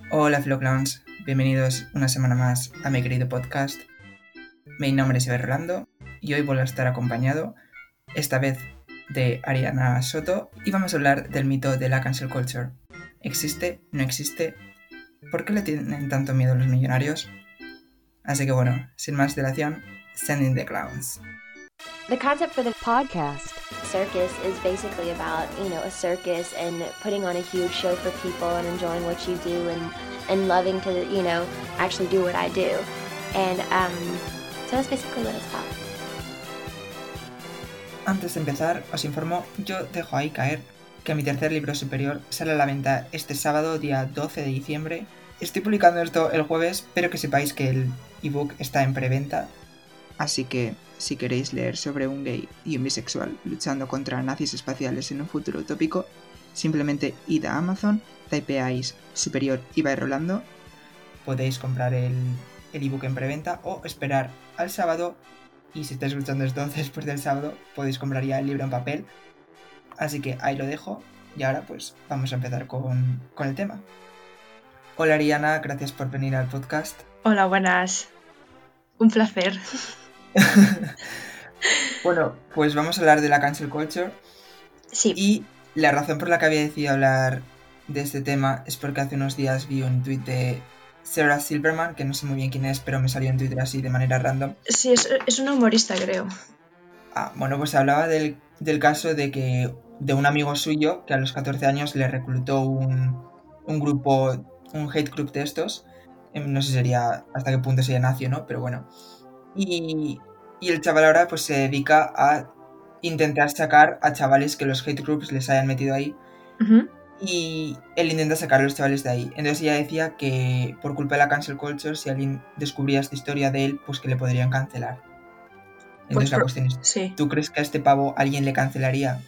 Hola Floclowns, bienvenidos una semana más a mi querido podcast. Mi nombre es Iber Rolando y hoy voy a estar acompañado, esta vez de Ariana Soto, y vamos a hablar del mito de la cancel culture. ¿Existe? ¿No existe? ¿Por qué le tienen tanto miedo los millonarios? Así que bueno, sin más dilación, sending the clowns. The concept for the podcast, Circus, is basically about, a circus and putting on a huge show for people and enjoying what you do and loving to, actually do what I do. And so that's basically what it's about. Antes de empezar, os informo, yo dejo ahí caer que mi tercer libro superior sale a la venta este sábado, día 12 de diciembre. Estoy publicando esto el jueves, pero que sepáis que el ebook está en preventa. Así que, si queréis leer sobre un gay y un bisexual luchando contra nazis espaciales en un futuro utópico, simplemente id a Amazon, typeáis Superior Ibai Rolando, podéis comprar el ebook en preventa o esperar al sábado, y si estáis escuchando esto después del sábado, podéis comprar ya el libro en papel. Así que ahí lo dejo, y ahora pues vamos a empezar con el tema. Hola Ariana, gracias por venir al podcast. Hola, buenas. Un placer. Bueno, pues vamos a hablar de la cancel culture. Sí. Y la razón por la que había decidido hablar de este tema es porque hace unos días vi un tuit de Sarah Silverman, que no sé muy bien quién es, pero me salió en Twitter así de manera random. Sí, es una humorista, creo. Bueno, pues hablaba del caso de un amigo suyo que a los 14 años le reclutó un grupo, un hate group de estos. No sé si sería hasta qué punto sería nazi o no, pero bueno. Y el chaval ahora pues se dedica a intentar sacar a chavales que los hate groups les hayan metido ahí. Uh-huh. Y él intenta sacar a los chavales de ahí. Entonces ella decía que por culpa de la cancel culture, si alguien descubría esta historia de él, pues que le podrían cancelar. Entonces la cuestión es, sí. ¿tú crees que a este pavo alguien le cancelaría?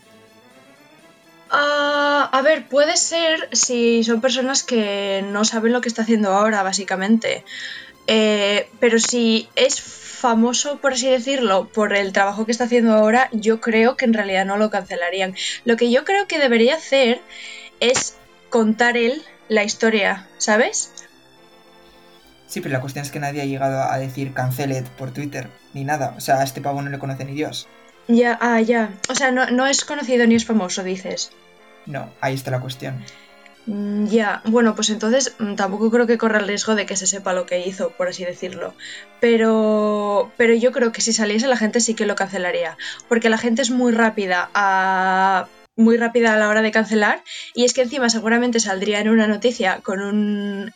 A ver, puede ser si son personas que no saben lo que está haciendo ahora, básicamente. Pero si es famoso, por así decirlo, por el trabajo que está haciendo ahora, yo creo que en realidad no lo cancelarían. Lo que yo creo que debería hacer es contar él la historia, ¿sabes? Sí, pero la cuestión es que nadie ha llegado a decir canceled por Twitter, ni nada. O sea, a este pavo no le conoce ni Dios. Ya. O sea, no es conocido ni es famoso, dices. No, ahí está la cuestión. Ya, bueno, pues entonces tampoco creo que corra el riesgo de que se sepa lo que hizo, por así decirlo. Pero yo creo que si saliese la gente sí que lo cancelaría. Porque la gente es muy rápida a la hora de cancelar, y es que encima seguramente saldría en una noticia con un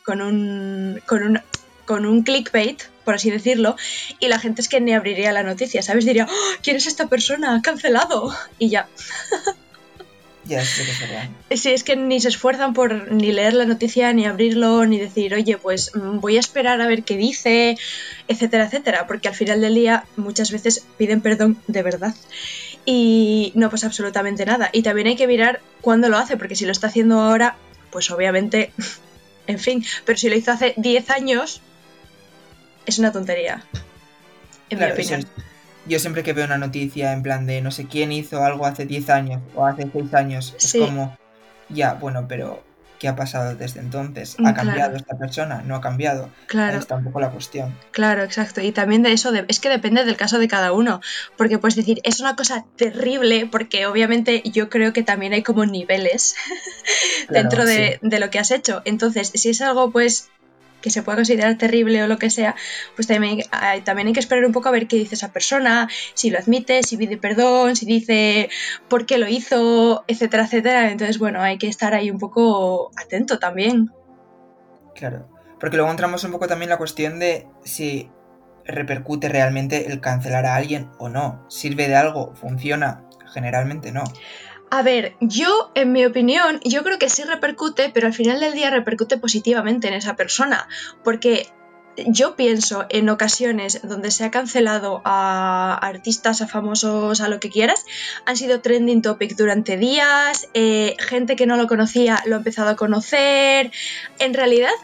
clickbait, por así decirlo, y la gente es que ni abriría la noticia, ¿sabes? Diría, ¡oh! ¿Quién es esta persona? ¡Cancelado! Y ya. Ya, eso sí que es verdad. Sí, es que ni se esfuerzan por ni leer la noticia, ni abrirlo, ni decir, oye, pues voy a esperar a ver qué dice, etcétera, etcétera, porque al final del día muchas veces piden perdón de verdad y no pasa absolutamente nada. Y también hay que mirar cuándo lo hace, porque si lo está haciendo ahora, pues obviamente, en fin, pero si lo hizo hace 10 años, es una tontería, en mi opinión. Yo siempre que veo una noticia en plan de no sé quién hizo algo hace 10 años o hace 6 años, es Sí. como, ya, bueno, pero ¿qué ha pasado desde entonces? ¿Ha cambiado esta persona? ¿No ha cambiado? Claro. Ahí está un poco la cuestión. Claro, exacto. Y también de eso, es que depende del caso de cada uno. Porque puedes decir, es una cosa terrible, porque obviamente yo creo que también hay como niveles dentro de lo que has hecho. Entonces, si es algo pues que se puede considerar terrible o lo que sea, pues también hay que esperar un poco a ver qué dice esa persona, si lo admite, si pide perdón, si dice por qué lo hizo, etcétera, etcétera. Entonces, bueno, hay que estar ahí un poco atento también. Claro, porque luego entramos un poco también en la cuestión de si repercute realmente el cancelar a alguien o no. ¿Sirve de algo? ¿Funciona? Generalmente no. A ver, yo, en mi opinión, yo creo que sí repercute, pero al final del día repercute positivamente en esa persona, porque yo pienso en ocasiones donde se ha cancelado a artistas, a famosos, a lo que quieras, han sido trending topic durante días, gente que no lo conocía lo ha empezado a conocer. En realidad,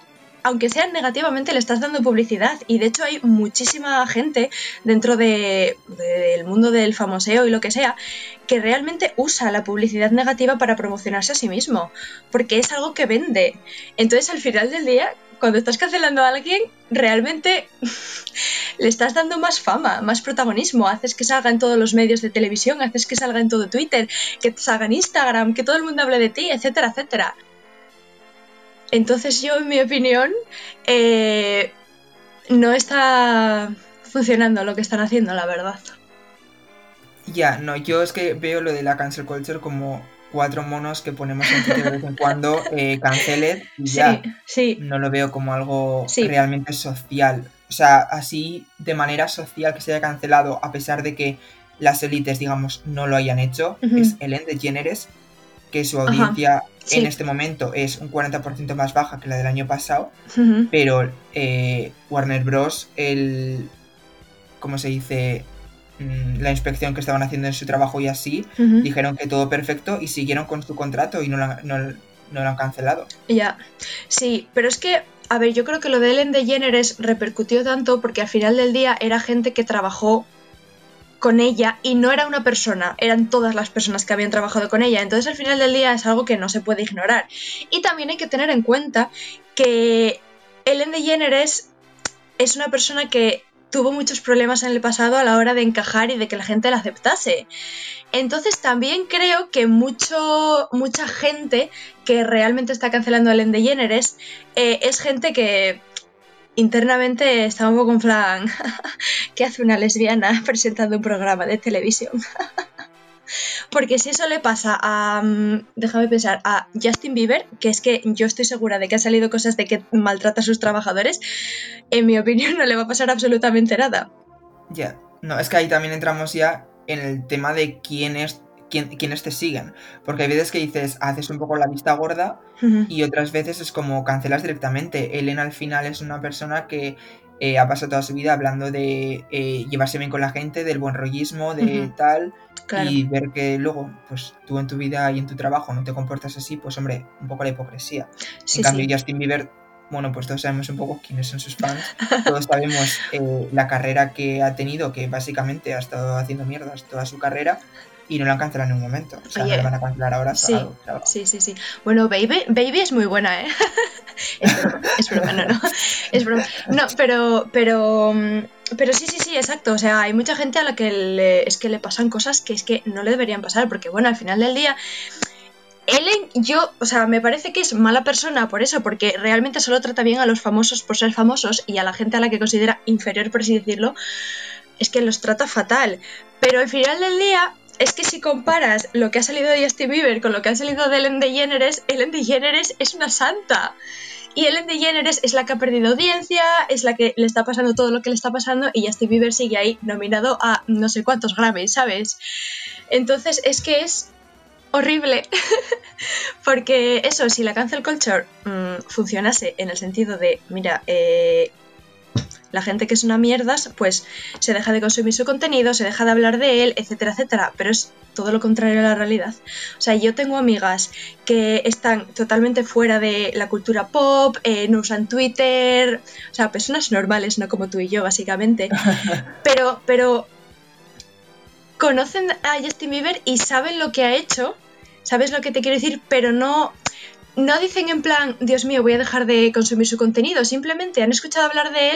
aunque sea negativamente, le estás dando publicidad. Y de hecho hay muchísima gente dentro del mundo del famoseo y lo que sea, que realmente usa la publicidad negativa para promocionarse a sí mismo, porque es algo que vende. Entonces, al final del día, cuando estás cancelando a alguien, realmente le estás dando más fama, más protagonismo, haces que salga en todos los medios de televisión, haces que salga en todo Twitter, que salga en Instagram, que todo el mundo hable de ti, etcétera, etcétera. Entonces yo, en mi opinión, no está funcionando lo que están haciendo, la verdad. Ya, no, yo es que veo lo de la cancel culture como 4 monos que ponemos en Twitter de vez en cuando, canceled y ya. Sí. No lo veo como algo Sí. realmente social. O sea, así de manera social que se haya cancelado, a pesar de que las élites, digamos, no lo hayan hecho, es Ellen DeGeneres, que su audiencia en este momento es un 40% más baja que la del año pasado, pero Warner Bros., ¿cómo se dice? La inspección que estaban haciendo en su trabajo y así, dijeron que todo perfecto y siguieron con su contrato y no lo han cancelado. Ya, sí, pero es que, a ver, yo creo que lo de Ellen DeGeneres repercutió tanto porque al final del día era gente que trabajó con ella y no era una persona, eran todas las personas que habían trabajado con ella. Entonces, al final del día es algo que no se puede ignorar. Y también hay que tener en cuenta que Ellen DeGeneres es una persona que tuvo muchos problemas en el pasado a la hora de encajar y de que la gente la aceptase. Entonces también creo que mucha gente que realmente está cancelando a Ellen DeGeneres es gente que internamente está un poco en plan ¿qué hace una lesbiana presentando un programa de televisión? Porque si eso le pasa a, déjame pensar, a Justin Bieber, que es que yo estoy segura de que han salido cosas de que maltrata a sus trabajadores, en mi opinión no le va a pasar absolutamente nada. Ya, no, es que ahí también entramos ya en el tema de quiénes te siguen, porque hay veces que dices, haces un poco la vista gorda y otras veces es como cancelas directamente. Ellen al final es una persona que ha pasado toda su vida hablando de llevarse bien con la gente, del buen rollismo, de tal, claro. Y ver que luego, pues tú en tu vida y en tu trabajo no te comportas así, pues hombre, un poco la hipocresía. Sí, en cambio, Justin Bieber, bueno, pues todos sabemos un poco quiénes son sus fans, todos sabemos la carrera que ha tenido, que básicamente ha estado haciendo mierdas toda su carrera y no la han cancelado en un momento. O sea, no la van a cancelar ahora. Sí, salado. Sí. Bueno, Baby es muy buena, ¿eh? Es broma, no. Es broma. No, pero sí, exacto. O sea, hay mucha gente a la que es que le pasan cosas que es que no le deberían pasar, porque bueno, al final del día Ellen, o sea, me parece que es mala persona por eso, porque realmente solo trata bien a los famosos por ser famosos y a la gente a la que considera inferior, por así decirlo, es que los trata fatal. Pero al final del día, es que si comparas lo que ha salido de Justin Bieber con lo que ha salido de Ellen DeGeneres es una santa. Y Ellen DeGeneres es la que ha perdido audiencia, es la que le está pasando todo lo que le está pasando y Justin Bieber sigue ahí nominado a no sé cuántos Grammys, ¿sabes? Entonces es que es horrible, porque eso, si la cancel culture funcionase en el sentido de, mira, la gente que es una mierdas, pues se deja de consumir su contenido, se deja de hablar de él, etcétera, etcétera, pero es todo lo contrario a la realidad. O sea, yo tengo amigas que están totalmente fuera de la cultura pop, no usan Twitter, o sea, personas normales, no como tú y yo, básicamente, pero conocen a Justin Bieber y saben lo que ha hecho, sabes lo que te quiero decir, pero no dicen en plan, Dios mío, voy a dejar de consumir su contenido, simplemente han escuchado hablar de él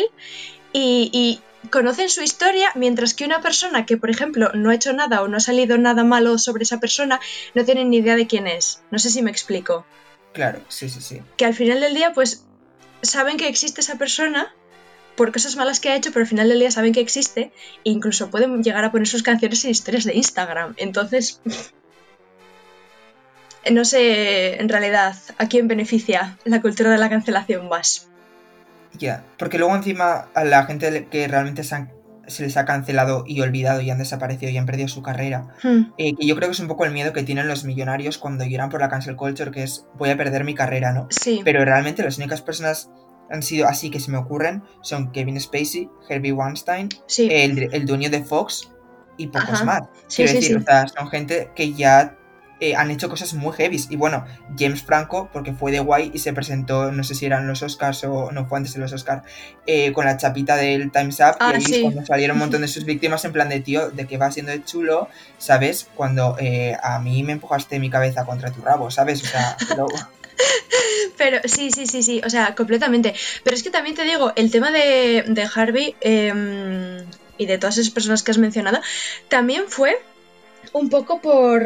y conocen su historia, mientras que una persona que, por ejemplo, no ha hecho nada o no ha salido nada malo sobre esa persona, no tienen ni idea de quién es. No sé si me explico. Claro, sí. Que al final del día, pues, saben que existe esa persona por cosas malas que ha hecho, pero al final del día saben que existe e incluso pueden llegar a poner sus canciones en historias de Instagram. Entonces, no sé en realidad a quién beneficia la cultura de la cancelación más. Ya, porque luego encima a la gente que realmente se les ha cancelado y olvidado y han desaparecido y han perdido su carrera, que yo creo que es un poco el miedo que tienen los millonarios cuando lloran por la cancel culture, que es voy a perder mi carrera, ¿no? Sí. Pero realmente las únicas personas han sido así que se me ocurren son Kevin Spacey, Harvey Weinstein, sí. el dueño de Fox y pocos más. Sí, Quiero decir, o sea, son gente que ya han hecho cosas muy heavies. Y bueno, James Franco, porque fue de guay y se presentó, no sé si eran los Oscars o no, fue antes de los Oscars, con la chapita del Time's Up, y ahí sí. es cuando salieron un montón de sus víctimas en plan de, tío, de que va siendo de chulo, ¿sabes? Cuando a mí me empujaste mi cabeza contra tu rabo, ¿sabes? O sea, Pero sí, o sea, completamente. Pero es que también te digo, el tema de Harvey y de todas esas personas que has mencionado, también fue un poco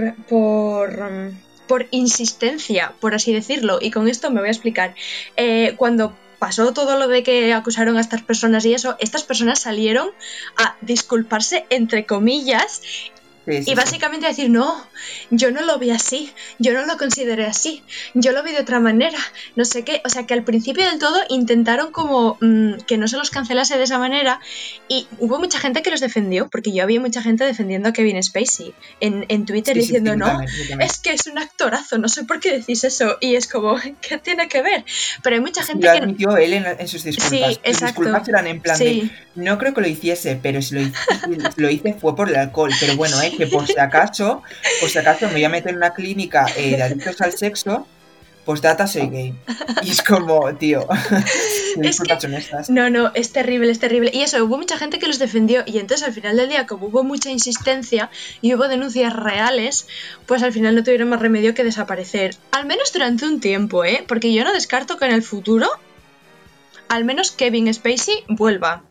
por insistencia, por así decirlo, y con esto me voy a explicar. Cuando pasó todo lo de que acusaron a estas personas y eso, estas personas salieron a disculparse entre comillas. Y básicamente decir, no, yo no lo vi así, yo no lo consideré así, yo lo vi de otra manera, no sé qué. O sea, que al principio del todo intentaron como que no se los cancelase de esa manera, y hubo mucha gente que los defendió, porque yo había mucha gente defendiendo a Kevin Spacey en Twitter diciendo, no, también. Es que es un actorazo, no sé por qué decís eso, y es como, ¿qué tiene que ver? Pero hay mucha gente lo que... Lo admitió él en sus disculpas. Sí, exacto. Sus disculpas eran en plan de, no creo que lo hiciese, pero si lo hice fue por el alcohol, pero bueno, que por si acaso me voy a meter en una clínica de adictos al sexo, postdata soy gay. Y es como, tío, es que son estas. No, es terrible. Y eso, hubo mucha gente que los defendió, y entonces al final del día, como hubo mucha insistencia y hubo denuncias reales, pues al final no tuvieron más remedio que desaparecer. Al menos durante un tiempo, porque yo no descarto que en el futuro al menos Kevin Spacey vuelva.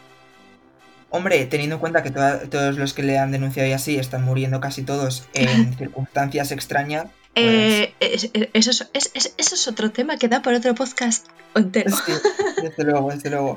Hombre, teniendo en cuenta que todos los que le han denunciado y así están muriendo casi todos en circunstancias extrañas. Pues... eso es otro tema que da por otro podcast entero. Sí, desde luego.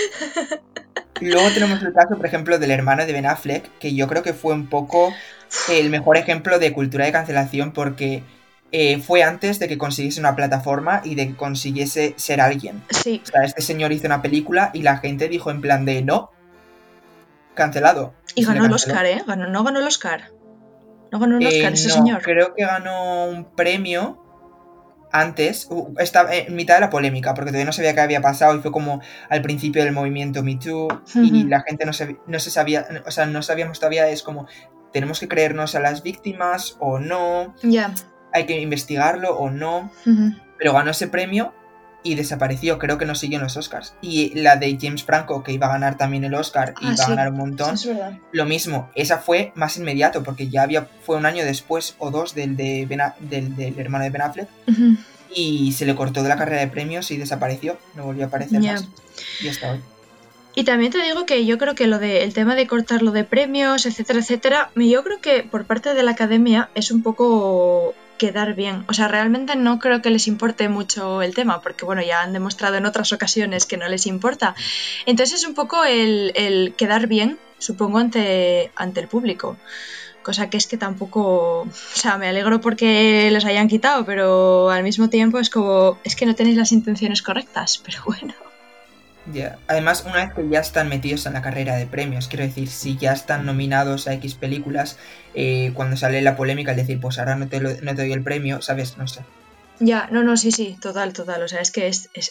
Luego tenemos el caso, por ejemplo, del hermano de Ben Affleck, que yo creo que fue un poco el mejor ejemplo de cultura de cancelación, porque fue antes de que consiguiese una plataforma y de que consiguiese ser alguien. Sí. O sea, este señor hizo una película y la gente dijo en plan de no, cancelado. Y ganó el Oscar, no ganó el Oscar. No ganó el Oscar ese señor. Creo que ganó un premio antes, estaba en mitad de la polémica, porque todavía no sabía qué había pasado y fue como al principio del movimiento Me Too, y la gente no se sabía, o sea, no sabíamos todavía, es como, tenemos que creernos a las víctimas o no, hay que investigarlo o no, pero ganó ese premio y desapareció, creo que no siguió en los Oscars. Y la de James Franco, que iba a ganar también el Oscar y iba a ganar un montón, lo mismo, esa fue más inmediato, porque ya fue un año después o dos del hermano de Ben Affleck, y se le cortó de la carrera de premios y desapareció, no volvió a aparecer más, y hasta hoy. Y también te digo que yo creo que el tema de cortarlo de premios, etcétera, yo creo que por parte de la academia es un poco quedar bien. O sea, realmente no creo que les importe mucho el tema, porque bueno, ya han demostrado en otras ocasiones que no les importa. Entonces es un poco el quedar bien, supongo, ante el público. Cosa que es que tampoco... O sea, me alegro porque les hayan quitado, pero al mismo tiempo es como... Es que no tenéis las intenciones correctas, pero bueno. Yeah. Además, una vez que ya están metidos en la carrera de premios, quiero decir, si ya están nominados a X películas, cuando sale la polémica, el decir, pues ahora no te doy el premio, ¿sabes? No sé. Ya, no, sí, total. O sea, es que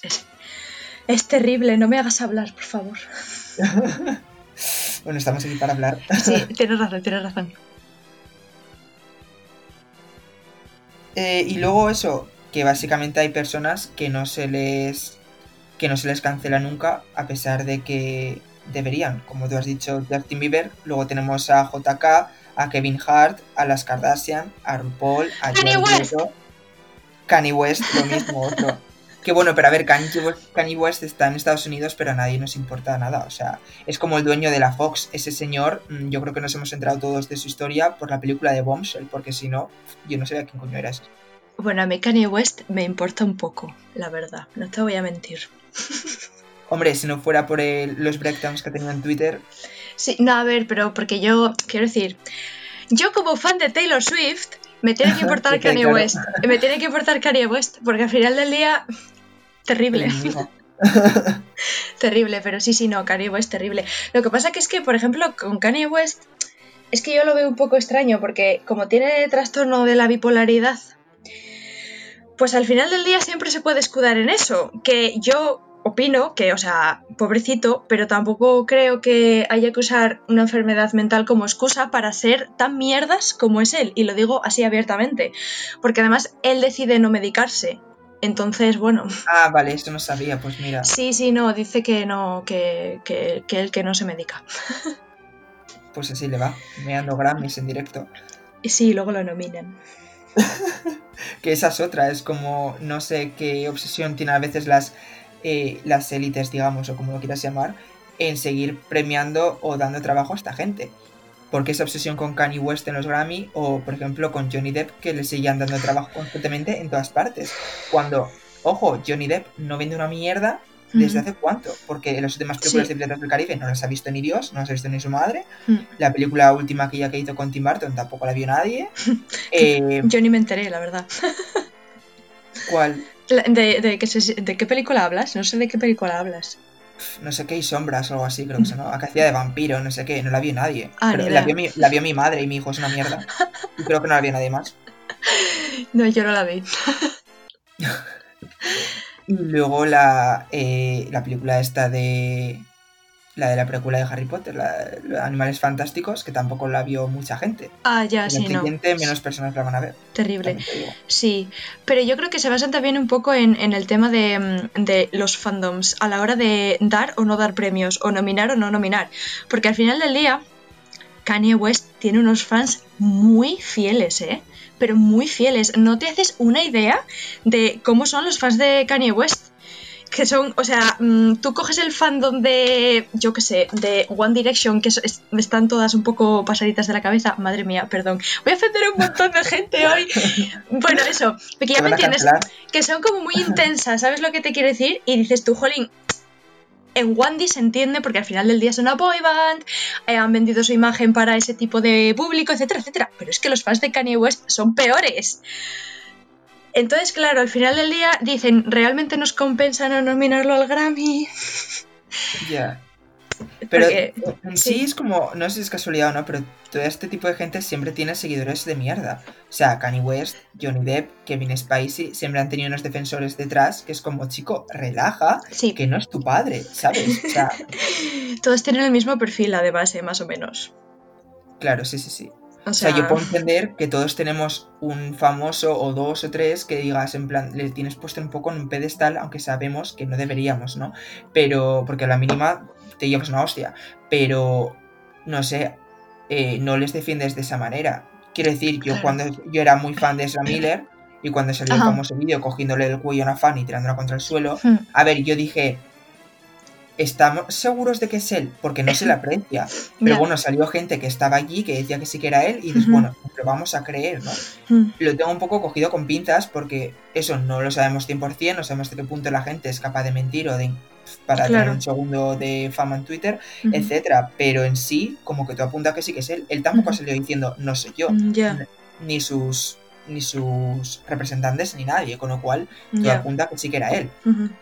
es terrible, no me hagas hablar, por favor. Bueno, estamos aquí para hablar. Sí, tienes razón. Y luego eso, que básicamente hay personas que no se les cancela nunca, a pesar de que deberían, como tú has dicho, Justin Bieber. Luego tenemos a JK, a Kevin Hart, a las Kardashian, a RuPaul, a Kanye West, lo mismo, otro. Que bueno, pero a ver, Kanye West está en Estados Unidos, pero a nadie nos importa nada. O sea, es como el dueño de la Fox. Ese señor, yo creo que nos hemos enterado todos de su historia por la película de Bombshell, porque si no, yo no sabía quién coño era ese. Bueno, a mí Kanye West me importa un poco, la verdad, no te voy a mentir. Hombre, si no fuera por los breakdowns que tenía en Twitter... Sí, no, a ver, pero porque yo, quiero decir, yo como fan de Taylor Swift, me tiene que importar Kanye West. Me tiene que importar Kanye West, porque al final del día, terrible. Terrible, pero sí, no, Kanye West, terrible. Lo que pasa que es que, por ejemplo, con Kanye West, es que yo lo veo un poco extraño, porque como tiene trastorno de la bipolaridad, pues al final del día siempre se puede escudar en eso, que yo opino que, o sea, pobrecito, pero tampoco creo que haya que usar una enfermedad mental como excusa para ser tan mierdas como es él, y lo digo así abiertamente, porque además él decide no medicarse. Entonces, bueno. Ah, vale, esto no sabía, pues mira. Sí, no, dice que no, que él que no se medica. Pues así le va, meando Grammys en directo. Y sí, luego lo nominan. Que esa es otra, es como, no sé qué obsesión tienen a veces las élites, digamos, o como lo quieras llamar, en seguir premiando o dando trabajo a esta gente. Porque esa obsesión con Kanye West en los Grammy, o por ejemplo con Johnny Depp, que le seguían dando trabajo constantemente en todas partes. Cuando, ojo, Johnny Depp no vende una mierda desde hace cuánto, porque en las últimas películas de Piratas del Caribe no las ha visto ni Dios, no las ha visto ni su madre. La película última que hizo con Tim Burton tampoco la vio nadie. Yo ni me enteré, la verdad. ¿Cuál? ¿De qué película hablas? No sé de qué película hablas. No sé qué, y sombras o algo así, creo que son, ¿no? Que hacía de vampiro, no sé qué, no la vio nadie. Ah, Pero la vio mi madre y mi hijo, es una mierda. Y creo que no la vio nadie más. No, yo no la vi. Y luego la película esta de... La de la precuela de Harry Potter, los Animales Fantásticos, que tampoco la vio mucha gente. Ah, ya, el sí, siguiente, no. menos personas la van a ver. Terrible. Sí, pero yo creo que se basan también un poco en el tema de los fandoms a la hora de dar o no dar premios, o nominar o no nominar. Porque al final del día, Kanye West tiene unos fans muy fieles, pero muy fieles. No te haces una idea de cómo son los fans de Kanye West. Que son, o sea, tú coges el fandom de, yo qué sé, de One Direction, que están todas un poco pasaditas de la cabeza. Madre mía, perdón. Voy a ofender a un montón de gente hoy. Bueno, eso, porque ya me entiendes, que son como muy intensas, ¿sabes lo que te quiero decir? Y dices tú, jolín, en Wandy se entiende porque al final del día es una boy band, han vendido su imagen para ese tipo de público, etcétera, etcétera. Pero es que los fans de Kanye West son peores. Entonces, claro, al final del día dicen, ¿realmente nos compensa no nominarlo al Grammy? Ya. Pero en sí es como, no sé si es casualidad o no, pero todo este tipo de gente siempre tiene seguidores de mierda. O sea, Kanye West, Johnny Depp, Kevin Spacey, siempre han tenido unos defensores detrás que es como, chico, relaja, que no es tu padre, ¿sabes? O sea, todos tienen el mismo perfil, además, más o menos. Claro, sí. O sea, yo puedo entender que todos tenemos un famoso o dos o tres que digas, en plan, le tienes puesto un poco en un pedestal, aunque sabemos que no deberíamos, ¿no? Pero, porque a la mínima te llevas una hostia. Pero, no sé, no les defiendes de esa manera. Quiero decir, yo cuando yo era muy fan de Ezra Miller y cuando salió el famoso vídeo cogiéndole el cuello a una fan y tirándola contra el suelo, a ver, yo dije... ¿Estamos seguros de que es él? Porque no se le aprecia. Pero bueno, salió gente que estaba allí, que decía que sí que era él, y dices, bueno, lo vamos a creer, ¿no? Lo tengo un poco cogido con pinzas, porque eso no lo sabemos 100%, no sabemos de qué punto la gente es capaz de mentir o de para tener un segundo de fama en Twitter, etcétera. Pero en sí, como que tú apuntas que sí que es él. Él tampoco ha salido diciendo, no soy yo, ni sus representantes, ni nadie, con lo cual tú apuntas que sí que era él.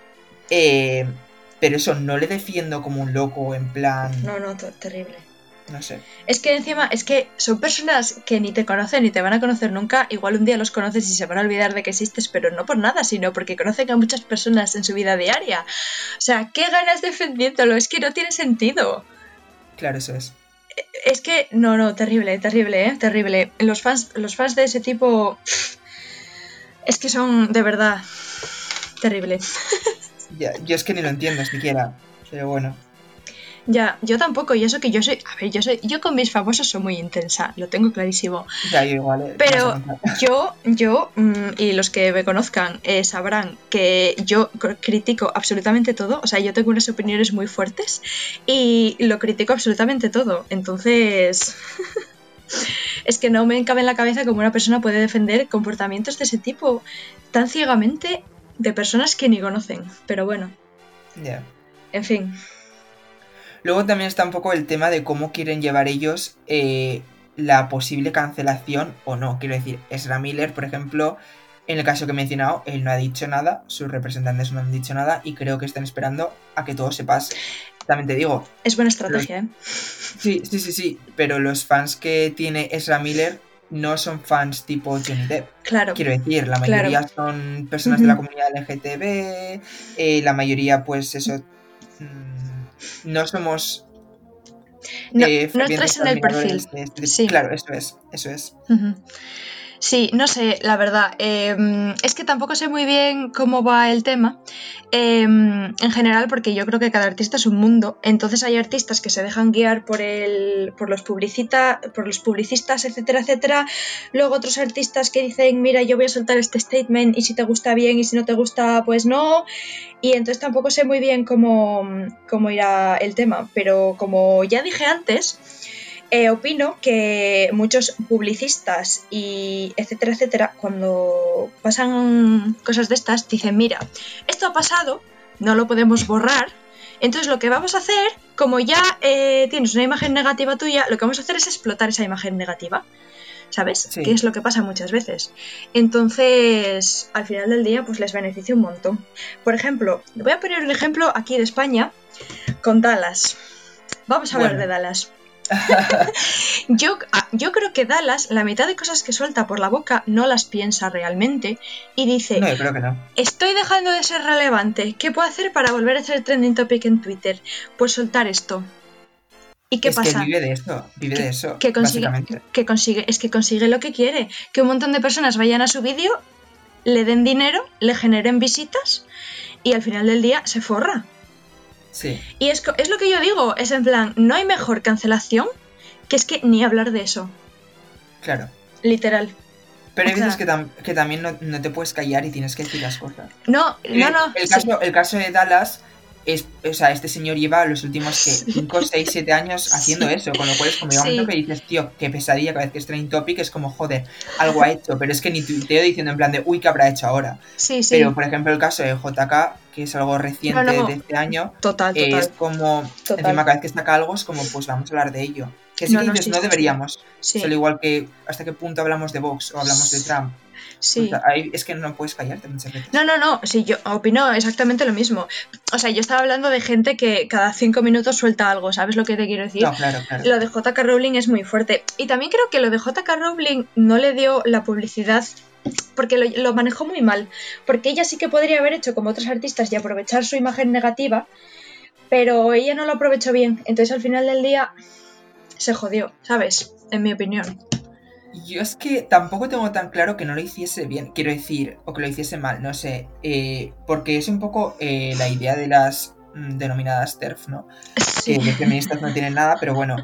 Pero eso, no le defiendo como un loco, en plan... No, terrible. No sé. Es que encima, es que son personas que ni te conocen ni te van a conocer nunca. Igual un día los conoces y se van a olvidar de que existes, pero no por nada, sino porque conocen a muchas personas en su vida diaria. O sea, ¿qué ganas defendiéndolo? Es que no tiene sentido. Claro, eso es. Es que, no, terrible, terrible. Los fans de ese tipo... Es que son, de verdad, terrible. Ya, yo es que ni lo entiendo siquiera, pero bueno. Ya, yo tampoco, y eso que yo yo con mis famosos soy muy intensa, lo tengo clarísimo. Ya, yo igual. Pero yo y los que me conozcan sabrán que yo critico absolutamente todo, o sea, yo tengo unas opiniones muy fuertes y lo critico absolutamente todo, entonces... Es que no me cabe en la cabeza cómo una persona puede defender comportamientos de ese tipo tan ciegamente de personas que ni conocen, pero bueno. Ya. En fin. Luego también está un poco el tema de cómo quieren llevar ellos la posible cancelación o no. Quiero decir, Ezra Miller, por ejemplo, en el caso que he mencionado, él no ha dicho nada, sus representantes no han dicho nada y creo que están esperando a que todo se pase. También te digo... Es buena estrategia, Sí, pero los fans que tiene Ezra Miller no son fans tipo Johnny Depp. Claro. Quiero decir, la mayoría son personas de la comunidad LGTB, la mayoría, pues eso, no somos no fervientes estás en el perfil. Sí. Claro, eso es. Sí, no sé, la verdad. Es que tampoco sé muy bien cómo va el tema. En general, porque yo creo que cada artista es un mundo. Entonces hay artistas que se dejan guiar por los publicistas, etcétera, etcétera. Luego otros artistas que dicen, mira, yo voy a soltar este statement y si te gusta bien y si no te gusta, pues no. Y entonces tampoco sé muy bien cómo irá el tema. Pero como ya dije antes... opino que muchos publicistas y etcétera, etcétera, cuando pasan cosas de estas, dicen, mira, esto ha pasado, no lo podemos borrar, entonces lo que vamos a hacer, como ya tienes una imagen negativa tuya, lo que vamos a hacer es explotar esa imagen negativa, ¿sabes? Sí. Que es lo que pasa muchas veces. Entonces, al final del día, pues les beneficia un montón. Por ejemplo, voy a poner un ejemplo aquí de España con Dallas. Vamos a hablar de Dallas. Yo creo que Dallas, la mitad de cosas que suelta por la boca no las piensa realmente y dice, no, yo creo que no. Estoy dejando de ser relevante, ¿qué puedo hacer para volver a ser trending topic en Twitter? Pues soltar esto. ¿Y qué pasa? Es que vive de eso, básicamente. Es que consigue lo que quiere, que un montón de personas vayan a su vídeo, le den dinero, le generen visitas y al final del día se forra. Sí. Y es lo que yo digo, es en plan, no hay mejor cancelación que es que ni hablar de eso. Claro. Literal. Pero hay veces que también no te puedes callar y tienes que decir las cosas. No. El caso de Dallas o sea, este señor lleva los últimos 5, 6, 7 años haciendo eso, con lo cual es como un momento que dices, tío, qué pesadilla, cada vez que es trending topic es como, joder, algo ha hecho, pero es que ni tuiteo diciendo en plan de, uy, ¿qué habrá hecho ahora? Sí. Pero, por ejemplo, el caso de JK, que es algo reciente de este año, total. Es como, encima cada vez que saca algo es como, pues vamos a hablar de ello. Que sí que dices, no deberíamos. Sí. Solo igual que hasta qué punto hablamos de Vox o hablamos de Trump. Sí. Pues ahí es que no puedes callarte muchas veces. No, sí, yo opino exactamente lo mismo. O sea, yo estaba hablando de gente que cada 5 minutos suelta algo, ¿sabes lo que te quiero decir? No, claro. Lo de J.K. Rowling es muy fuerte. Y también creo que lo de J.K. Rowling no le dio la publicidad porque lo manejó muy mal. Porque ella sí que podría haber hecho como otros artistas y aprovechar su imagen negativa, pero ella no lo aprovechó bien. Entonces al final del día se jodió, ¿sabes? En mi opinión. Yo es que tampoco tengo tan claro que no lo hiciese bien, quiero decir, o que lo hiciese mal, no sé, porque es un poco la idea de las denominadas TERF, ¿no? Sí. Que de feministas no tienen nada, pero bueno,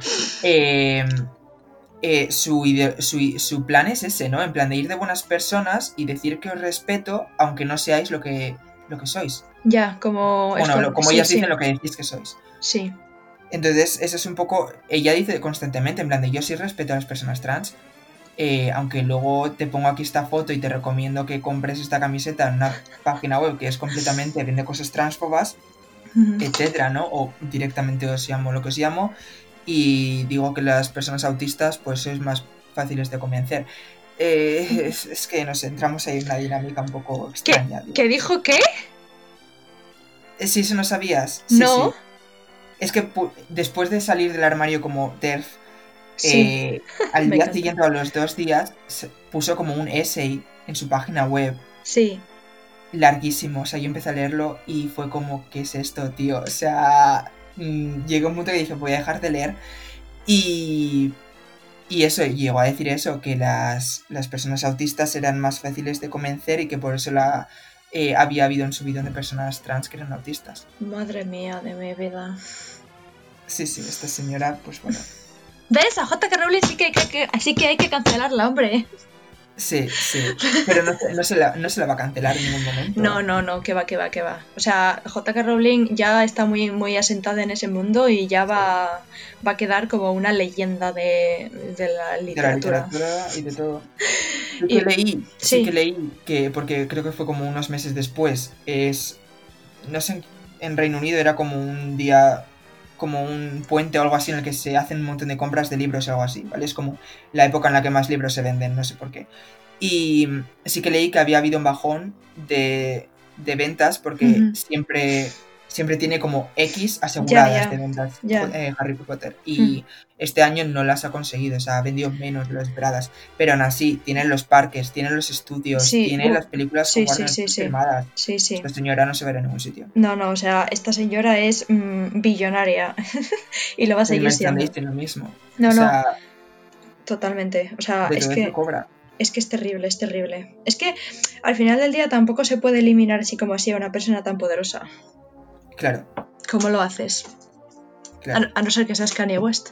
su plan es ese, ¿no? En plan de ir de buenas personas y decir que os respeto, aunque no seáis lo que sois. Ya, como... Bueno, como ellas dicen lo que decís que sois. Sí. Entonces, eso es un poco... Ella dice constantemente, en plan de yo sí respeto a las personas trans, aunque luego te pongo aquí esta foto y te recomiendo que compres esta camiseta en una página web que es completamente vende cosas transfobas, etcétera, ¿no? O directamente os llamo lo que os llamo y digo que las personas autistas pues sois más fáciles de convencer. Es que nos entramos ahí en una dinámica un poco extraña. ¿Qué dijo qué? Sí, eso no sabías. No. Sí. Es que después de salir del armario como TERF, al día siguiente o a los 2 días puso como un essay en su página web. Sí. Larguísimo. O sea, yo empecé a leerlo y fue como, ¿qué es esto, tío? O sea, llegó un punto que dije, voy a dejar de leer. Y eso, llegó a decir eso, que las personas autistas eran más fáciles de convencer y que por eso había habido un subidón de personas trans que eran autistas. Madre mía de mi vida. Sí, esta señora, pues bueno. ¿Ves? A J.K. Rowling así que hay que cancelarla, hombre. Sí, pero no se la va a cancelar en ningún momento. No, que va. O sea, J.K. Rowling ya está muy, muy asentada en ese mundo y ya va a quedar como una leyenda de la literatura. De la literatura y de todo. Sí que leí que, porque creo que fue como unos meses después, no sé, en Reino Unido era como un día, como un puente o algo así en el que se hacen un montón de compras de libros o algo así, ¿vale? Es como la época en la que más libros se venden, no sé por qué. Y sí que leí que había habido un bajón de ventas porque siempre siempre tiene como X aseguradas de ventas Harry Potter. Y este año no las ha conseguido, o sea, ha vendido menos de lo esperadas. Pero aún así, tienen los parques, tienen los estudios, tienen las películas con Warner firmadas. Sí. Esta señora no se verá en ningún sitio. No, o sea, esta señora es billonaria y lo va a seguir siendo. Lo mismo. No, totalmente. O sea, es que cobra. Es que es terrible, es terrible. Es que al final del día tampoco se puede eliminar así como así a una persona tan poderosa. Claro. ¿Cómo lo haces? Claro. A no ser que seas Kanye West.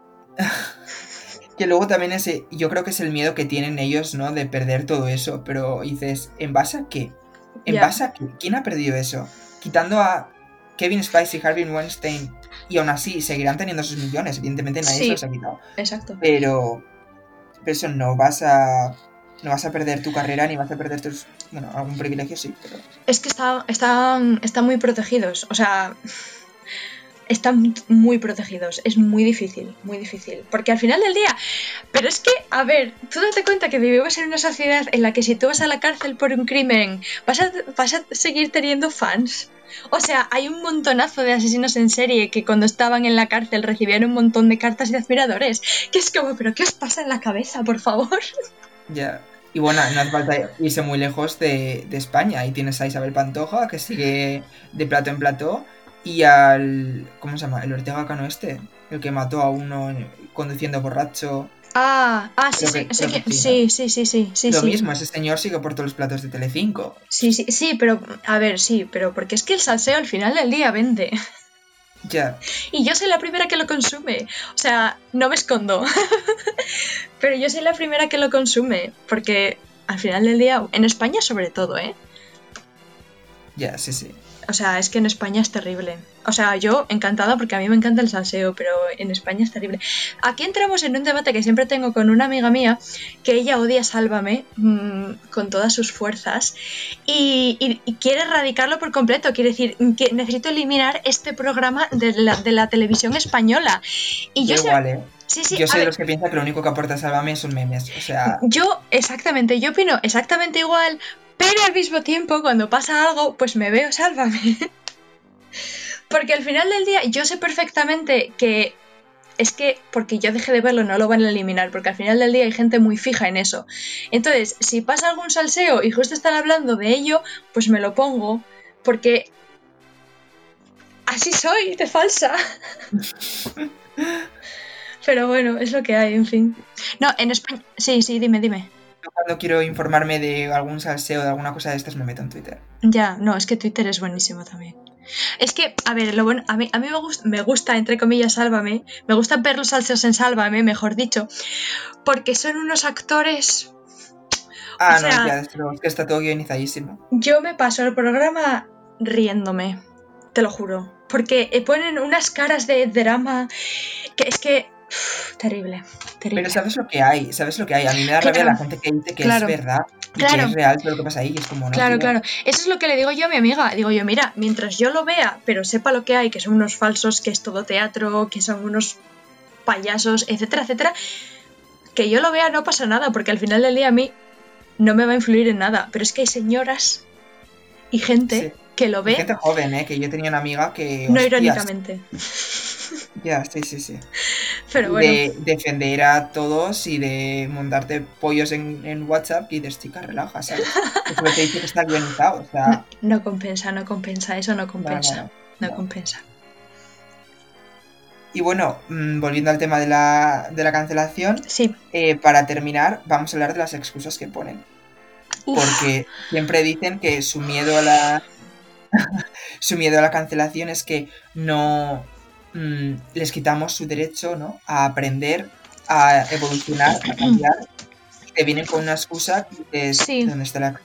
Que luego también yo creo que es el miedo que tienen ellos, ¿no? De perder todo eso. Pero dices, ¿en base a qué? ¿Base a qué? ¿Quién ha perdido eso? Quitando a Kevin Spacey y Harvey Weinstein, y aún así seguirán teniendo sus millones. Evidentemente nadie se los ha quitado. Exacto. Pero eso no vas a perder tu carrera ni vas a perder tus... Bueno, algún privilegio sí, pero... Es que están muy protegidos. O sea, están muy protegidos. Es muy difícil, muy difícil. Porque al final del día... Pero es que, a ver, tú date cuenta que vivimos en una sociedad en la que si tú vas a la cárcel por un crimen, vas a seguir teniendo fans. O sea, hay un montonazo de asesinos en serie que cuando estaban en la cárcel recibían un montón de cartas de admiradores. Que es como, ¿pero qué os pasa en la cabeza, por favor? Ya. Y bueno, no hace falta irse muy lejos de España. Ahí tienes a Isabel Pantoja, que sigue de plato en plato, y al... ¿Cómo se llama? El Ortega Cano el que mató a uno conduciendo borracho. Sí. Lo mismo, ese señor sigue por todos los platos de Telecinco. Sí, pero, a ver, pero porque es que el salseo al final del día vende. Ya. Y yo soy la primera que lo consume. O sea, no me escondo. Pero yo soy la primera que lo consume. Porque al final del día, en España sobre todo, Ya, sí. O sea, es que en España es terrible. O sea, yo encantada porque a mí me encanta el salseo, pero en España es terrible. Aquí entramos en un debate que siempre tengo con una amiga mía, que ella odia Sálvame con todas sus fuerzas y quiere erradicarlo por completo. Quiere decir que necesito eliminar este programa de la televisión española. Y yo igual, Sí, yo soy de los que piensa que lo único que aporta Sálvame son memes, o sea... Yo opino exactamente igual, pero al mismo tiempo cuando pasa algo, pues me veo Sálvame. Porque al final del día yo sé perfectamente que es que porque yo dejé de verlo no lo van a eliminar, porque al final del día hay gente muy fija en eso. Entonces, si pasa algún salseo y justo están hablando de ello, pues me lo pongo, porque así soy, de falsa. Pero bueno, es lo que hay, en fin. No, en España... Sí, dime. Yo cuando quiero informarme de algún salseo, de alguna cosa de estas, me meto en Twitter. Ya, no, es que Twitter es buenísimo también. Es que, a ver, lo bueno, a mí me gusta, entre comillas, Sálvame. Me gusta ver los salseos en Sálvame, mejor dicho, porque son unos actores... O sea, no, ya, es que está todo guionizadísimo. Yo me paso el programa riéndome, te lo juro. Porque ponen unas caras de drama que es que... terrible. Pero ¿sabes lo que hay? A mí me da rabia la gente que dice que es verdad y que es real todo lo que pasa ahí. Es como, no, claro. Eso es lo que le digo yo a mi amiga. Digo yo, mira, mientras yo lo vea, pero sepa lo que hay, que son unos falsos, que es todo teatro, que son unos payasos, etcétera, que yo lo vea no pasa nada, porque al final del día a mí no me va a influir en nada. Pero es que hay señoras y gente que lo ve... Gente joven, que yo tenía una amiga que... No, irónicamente. Ya, sí. Pero bueno. De defender a todos y de montarte pollos en WhatsApp y dices, chica, relaja, ¿sabes? Eso te dice que está guionizado, o sea... No compensa, eso no compensa. No compensa. Y bueno, volviendo al tema de la cancelación, sí. Para terminar, vamos a hablar de las excusas que ponen. Porque siempre dicen que su miedo a la cancelación es que no les quitamos su derecho, ¿no? A aprender, a evolucionar, a cambiar. Y te vienen con una excusa que es ¿dónde está la...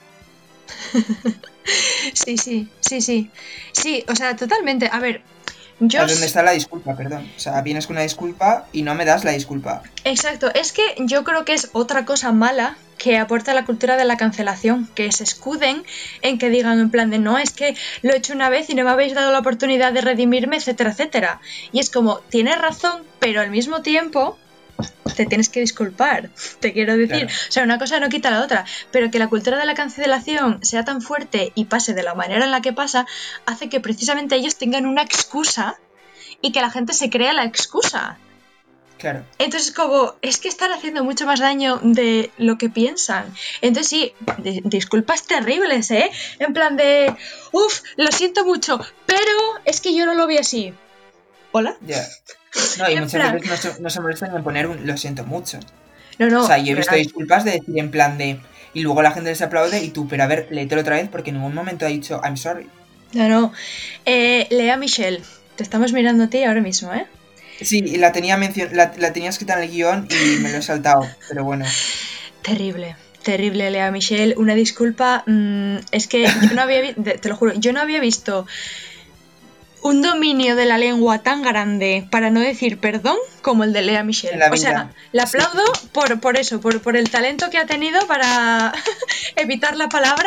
Sí, o sea, totalmente. A ver, ¿dónde está la disculpa? Perdón. O sea, vienes con una disculpa y no me das la disculpa. Exacto, es que yo creo que es otra cosa mala que aporta la cultura de la cancelación, que se escuden en que digan en plan de no, es que lo he hecho una vez y no me habéis dado la oportunidad de redimirme, etcétera. Y es como, tienes razón, pero al mismo tiempo te tienes que disculpar, te quiero decir. Claro. O sea, una cosa no quita la otra, pero que la cultura de la cancelación sea tan fuerte y pase de la manera en la que pasa, hace que precisamente ellos tengan una excusa y que la gente se crea la excusa. Claro. Entonces, como, es que están haciendo mucho más daño de lo que piensan. Entonces, sí, disculpas terribles, ¿eh? En plan de, lo siento mucho, pero es que yo no lo vi así. ¿Hola? Ya. No, y En muchas plan- veces no se molestan en poner un lo siento mucho. No, O sea, yo he visto real. disculpas de decir en plan de... Y luego la gente les aplaude y tú, pero a ver, léetelo otra vez porque en ningún momento ha dicho I'm sorry. No. Lea Michelle, te estamos mirando a ti ahora mismo, ¿eh? Sí, y la tenía la tenía escrita en el guión y me lo he saltado, pero bueno. Terrible, Lea Michelle. Una disculpa, es que yo no había te lo juro, yo no había visto un dominio de la lengua tan grande para no decir perdón como el de Lea En Michelle. la O sea, vida. le Sí. aplaudo por eso, por el talento que ha tenido para evitar la palabra.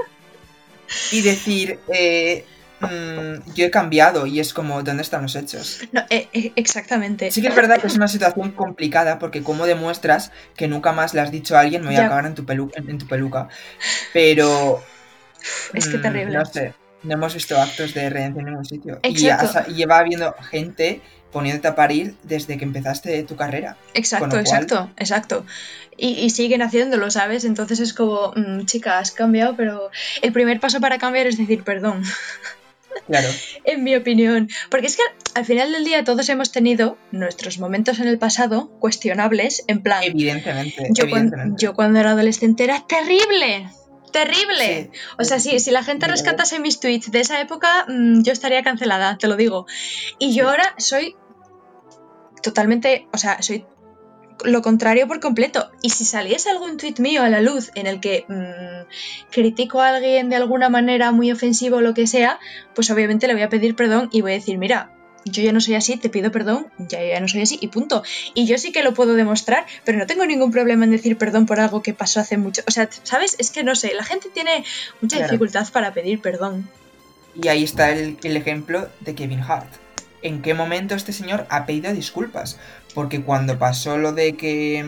Y decir, yo he cambiado y es como, ¿dónde están los hechos? No, exactamente. Sí que es verdad que es una situación complicada porque cómo demuestras que nunca más le has dicho a alguien me voy a Ya. cagar en tu peluca. Pero, Es que terrible. no sé, no hemos visto actos de redención en ningún sitio. Exacto. Y lleva habiendo gente poniéndote a parir desde que empezaste tu carrera. Con lo cual, Exacto. Y siguen haciéndolo, ¿sabes? Entonces es como, chica, has cambiado, pero el primer paso para cambiar es decir perdón. claro, En mi opinión. Porque es que al final del día todos hemos tenido nuestros momentos en el pasado cuestionables, en plan, evidentemente. yo cuando era adolescente era terrible. Sí, O sea, si la gente luego, rescatase mis tweets de esa época, yo estaría cancelada, te lo digo. Y yo sí. ahora soy totalmente, o sea, soy lo contrario por completo. Y si saliese algún tuit mío a la luz en el que critico a alguien de alguna manera muy ofensiva o lo que sea, pues obviamente le voy a pedir perdón y voy a decir, mira, yo ya no soy así, te pido perdón, ya no soy así y punto. Y yo sí que lo puedo demostrar, pero no tengo ningún problema en decir perdón por algo que pasó hace mucho. O sea, ¿sabes? Es que no sé, la gente tiene mucha dificultad para pedir perdón. Y ahí está el ejemplo de Kevin Hart. ¿En qué momento este señor ha pedido disculpas? Porque cuando pasó lo de que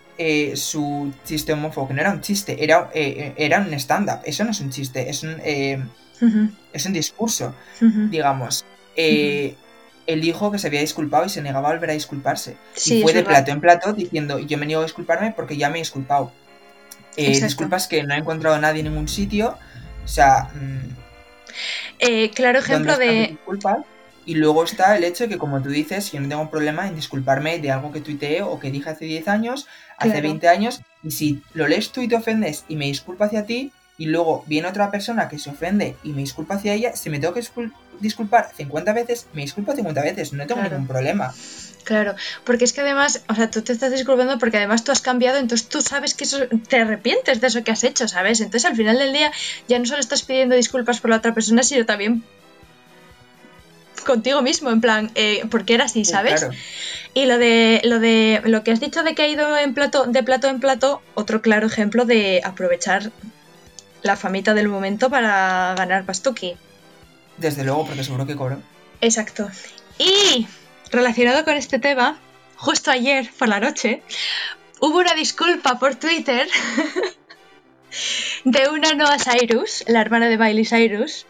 su chiste homófobo, que no era un chiste, era un stand-up. Eso no es un chiste, es un discurso, digamos. Él dijo que se había disculpado y se negaba a volver a disculparse. Sí, y fue es de verdad. plato en plato diciendo, yo me niego a disculparme porque ya me he disculpado. Disculpas que no he encontrado a nadie en ningún sitio. O sea... claro ejemplo de... disculpas. Y luego está el hecho de que, como tú dices, yo no tengo problema en disculparme de algo que tuiteé o que dije hace 10 años, hace 20 años, y si lo lees tú y te ofendes y me disculpo hacia ti, y luego viene otra persona que se ofende y me disculpa hacia ella, si me tengo que disculpar 50 veces, me disculpo 50 veces, no tengo ningún problema. Claro, porque es que además, o sea, tú te estás disculpando porque además tú has cambiado, entonces tú sabes que eso, te arrepientes de eso que has hecho, ¿sabes? Entonces al final del día ya no solo estás pidiendo disculpas por la otra persona, sino también contigo mismo, en plan, porque era así, ¿sabes? Claro. Y lo que has dicho de que ha ido de plato en plato, otro claro ejemplo de aprovechar la famita del momento para ganar pastuki. Desde luego, porque seguro que cobro. Exacto. Y relacionado con este tema, justo ayer por la noche hubo una disculpa por Twitter de una Noah Cyrus, la hermana de Miley Cyrus,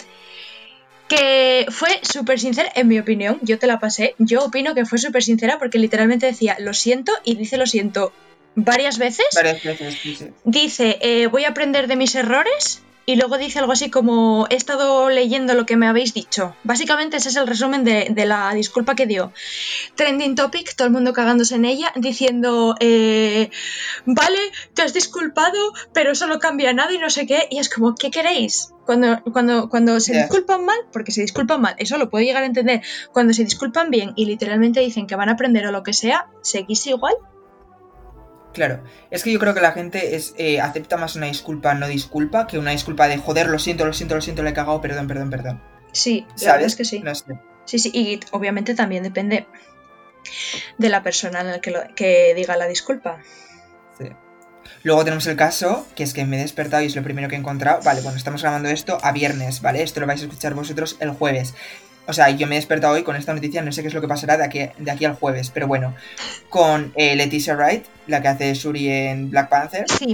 que fue súper sincera, en mi opinión, yo te la pasé, yo opino que fue súper sincera porque literalmente decía lo siento y dice lo siento varias veces. Sí. Dice, voy a aprender de mis errores. Y luego dice algo así como, he estado leyendo lo que me habéis dicho. Básicamente ese es el resumen de la disculpa que dio. Trending topic, todo el mundo cagándose en ella, diciendo, vale, te has disculpado, pero eso no cambia nada y no sé qué. Y es como, ¿qué queréis? Cuando se disculpan mal, porque se disculpan mal, eso lo puedo llegar a entender. Cuando se disculpan bien y literalmente dicen que van a aprender o lo que sea, ¿seguís igual? Claro, es que yo creo que la gente acepta más una disculpa no disculpa que una disculpa de joder, lo siento, le he cagado, perdón. Sí, ¿sabes? la verdad es que sí. No sé. Sí, y obviamente también depende de la persona en la que diga la disculpa. Sí. Luego tenemos el caso, que es que me he despertado y es lo primero que he encontrado. Vale, bueno, estamos grabando esto a viernes, ¿vale? Esto lo vais a escuchar vosotros el jueves. O sea, yo me he despertado hoy con esta noticia, no sé qué es lo que pasará de aquí al jueves, pero bueno, con Leticia Wright, la que hace Shuri en Black Panther. Sí.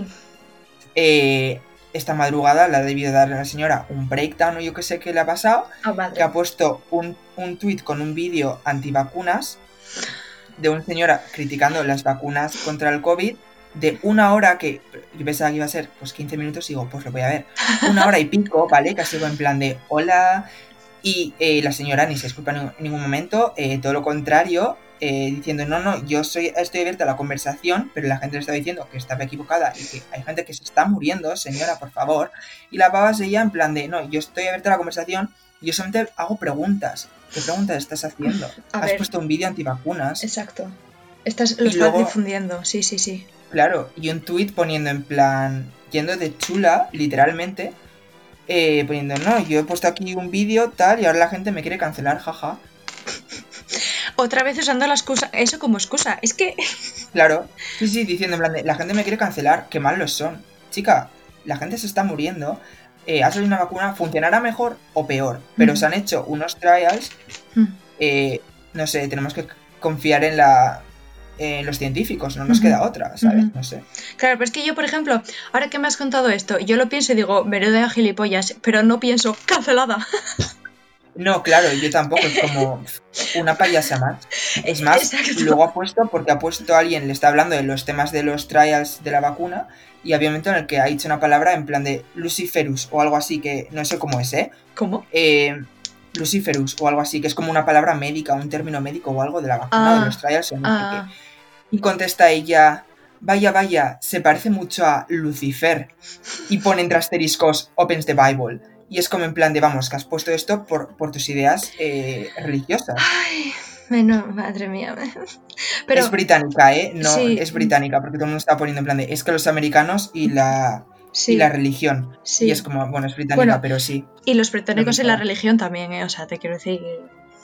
Esta madrugada le ha debido dar a la señora un breakdown o yo qué sé qué le ha pasado, que ha puesto un tuit con un vídeo antivacunas de una señora criticando las vacunas contra el COVID de 1 hora, que yo pensaba que iba a ser pues 15 minutos y digo, pues lo voy a ver. 1 hora y pico, ¿vale? Que ha sido en plan de hola. Y la señora ni se disculpa en ningún momento, todo lo contrario, diciendo, no, yo estoy abierta a la conversación, pero la gente le está diciendo que estaba equivocada y que hay gente que se está muriendo, señora, por favor. Y la pava seguía en plan de, no, yo estoy abierta a la conversación, yo solamente hago preguntas. ¿Qué preguntas estás haciendo? Has puesto un vídeo antivacunas. Exacto. Lo estás difundiendo, sí. Claro, y un tuit poniendo en plan, yendo de chula, literalmente, poniendo, no, yo he puesto aquí un vídeo tal y ahora la gente me quiere cancelar, jaja. Otra vez usando la excusa, eso como excusa, es que... Claro, sí, diciendo en plan, la gente me quiere cancelar, qué malos son. Chica, la gente se está muriendo, ha salido una vacuna, funcionará mejor o peor, pero se han hecho unos trials, no sé, tenemos que confiar en los científicos, no nos queda otra, ¿sabes? No sé. Claro, pero es que yo, por ejemplo, ahora que me has contado esto, yo lo pienso y digo, menuda gilipollas, pero no pienso, cancelada. No, claro, yo tampoco, es como una payasa más. Es más, Exacto. luego ha puesto alguien, le está hablando de los temas de los trials de la vacuna, y había un momento en el que ha dicho una palabra en plan de Luciferus o algo así, que no sé cómo es, ¿eh? ¿Cómo? Luciferus o algo así, que es como una palabra médica, un término médico o algo de la vacuna, de los trials o no sé qué. Y contesta ella, vaya, se parece mucho a Lucifer. Y pone entre asteriscos, opens the Bible. Y es como en plan de, vamos, que has puesto esto por tus ideas religiosas. Ay, bueno, madre mía. Pero, es británica, ¿eh? No, sí. Es británica, porque todo el mundo está poniendo en plan de, es que los americanos y la religión. Sí. Y es como, bueno, es británica, pero sí. Y los británicos y la religión también, ¿eh? O sea, te quiero decir que...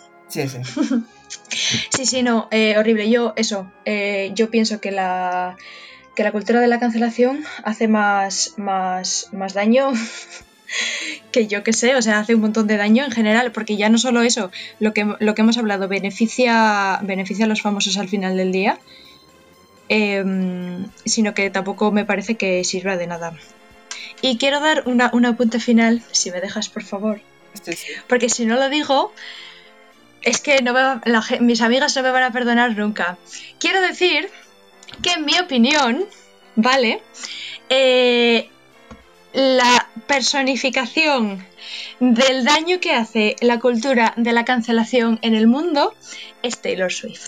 Sí. Sí, no, horrible. Yo pienso que la cultura de la cancelación hace más daño que yo que sé, o sea, hace un montón de daño en general, porque ya no solo eso, lo que hemos hablado beneficia a los famosos al final del día, sino que tampoco me parece que sirva de nada. Y quiero dar un apunte final, si me dejas, por favor. Sí. Porque si no lo digo, es que mis amigas no me van a perdonar nunca. Quiero decir que, en mi opinión, ¿vale? La personificación del daño que hace la cultura de la cancelación en el mundo es Taylor Swift.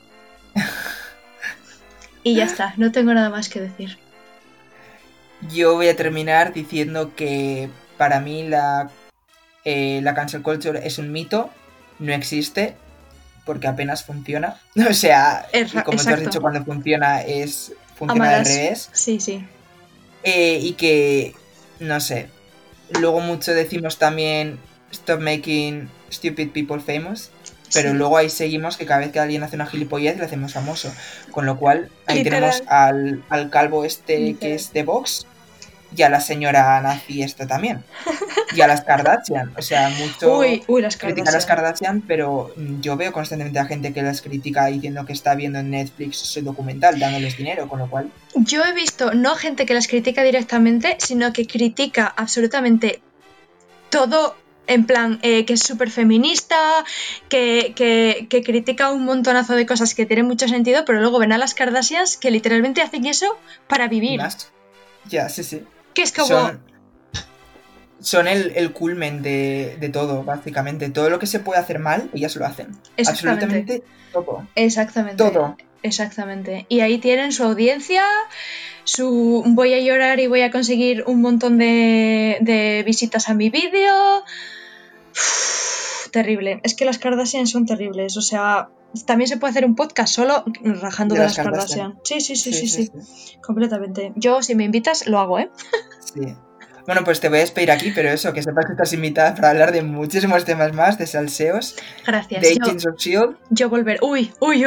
Y ya está, no tengo nada más que decir. Yo voy a terminar diciendo que para mí la cancel culture es un mito, no existe, porque apenas funciona. O sea, y como tú has dicho, cuando funciona funciona al revés. Sí. Y que, no sé, luego mucho decimos también stop making stupid people famous, pero luego ahí seguimos que cada vez que alguien hace una gilipollez le hacemos famoso. Con lo cual, ahí tenemos al calvo que es de Vox, y a la señora nazi esta también. Y a las Kardashian. O sea, mucho criticar a las Kardashian, pero yo veo constantemente a gente que las critica diciendo que está viendo en Netflix su documental, dándoles dinero, con lo cual... Yo he visto no gente que las critica directamente, sino que critica absolutamente todo, en plan, que es súper feminista, que critica un montonazo de cosas que tienen mucho sentido, pero luego ven a las Kardashians que literalmente hacen eso para vivir. Más. Ya, sí. Que es como... Son el culmen de todo, básicamente. Todo lo que se puede hacer mal, ellas lo hacen. Exactamente. Absolutamente todo. Exactamente. Todo. Exactamente. Y ahí tienen su audiencia, su voy a llorar y voy a conseguir un montón de visitas a mi vídeo. Terrible. Es que las Kardashian son terribles. O sea, también se puede hacer un podcast solo rajando de las Kardashian. Sí. Completamente. Yo, si me invitas, lo hago, ¿eh? Sí. Bueno, pues te voy a despedir aquí, pero eso, que sepas que estás invitada para hablar de muchísimos temas más, de salseos. Gracias. De Agents of S.H.I.E.L.D. Yo volver. Uy. Uy.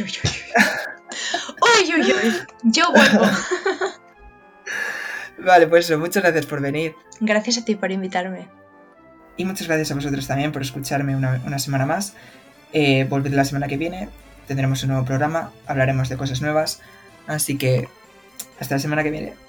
Yo vuelvo. Vale, pues eso, muchas gracias por venir. Gracias a ti por invitarme. Y muchas gracias a vosotros también por escucharme una semana más. Volved la semana que viene, tendremos un nuevo programa, hablaremos de cosas nuevas. Así que hasta la semana que viene.